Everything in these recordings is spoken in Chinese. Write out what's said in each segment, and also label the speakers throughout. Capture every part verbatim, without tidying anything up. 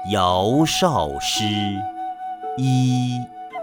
Speaker 1: 尧少师一。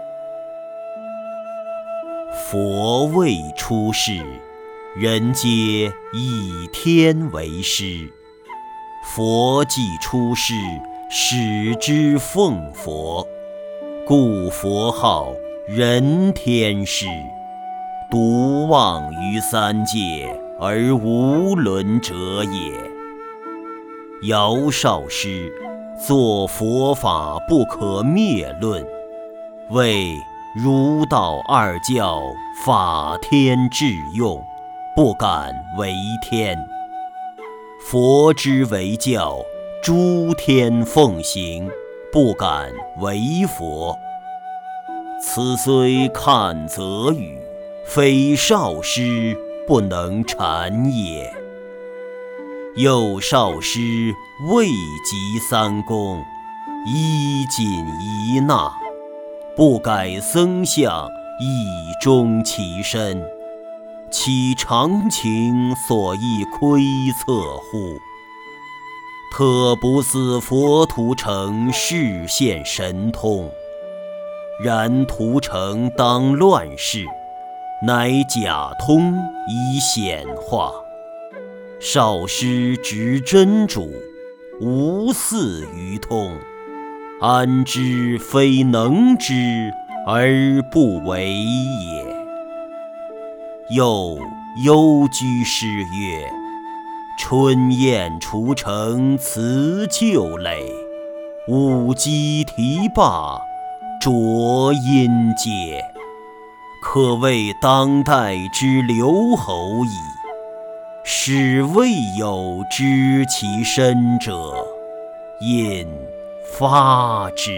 Speaker 1: 佛未出世，人皆以天为师。佛既出世，始之奉佛，故佛号人天师。独望于三界，而无伦者也。尧少师作佛法不可灭论，谓儒道二教法天至用，不敢为天。佛之为教，诸天奉行，不敢为佛。此虽看则语，非少师不能禅也。又少师未及三公，衣锦仪纳，不改僧相，以终其身，其常情所以窥测乎？特不似佛图澄示现神通，然图澄当乱世，乃假通以显化。少师执真主，无似于通，安知非能知而不为也？又幽居诗曰：春雁雏成辞旧垒，舞姬啼罢啄音阶。可谓当代之留侯矣。始未有知其身者，因发之。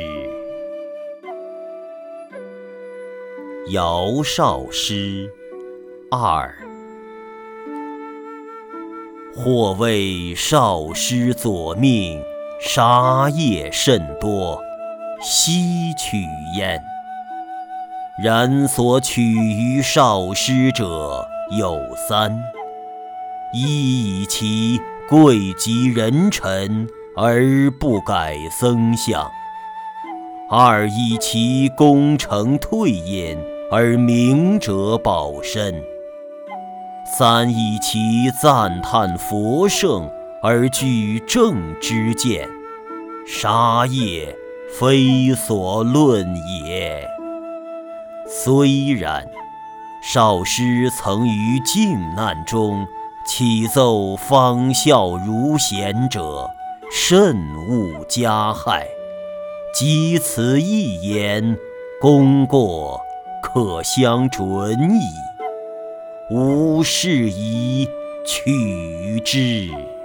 Speaker 1: 尧少师二。或谓少师左命，杀业甚多，奚取焉？然所取于少师者有三：一以其贵极人臣而不改僧相；二以其功成退隐而明哲保身；三以其赞叹佛圣而具正知见。杀业非所论也。虽然，少师曾于靖难中启奏方孝儒贤者，慎勿加害。及此一言，功过可相准矣。吾是以取之。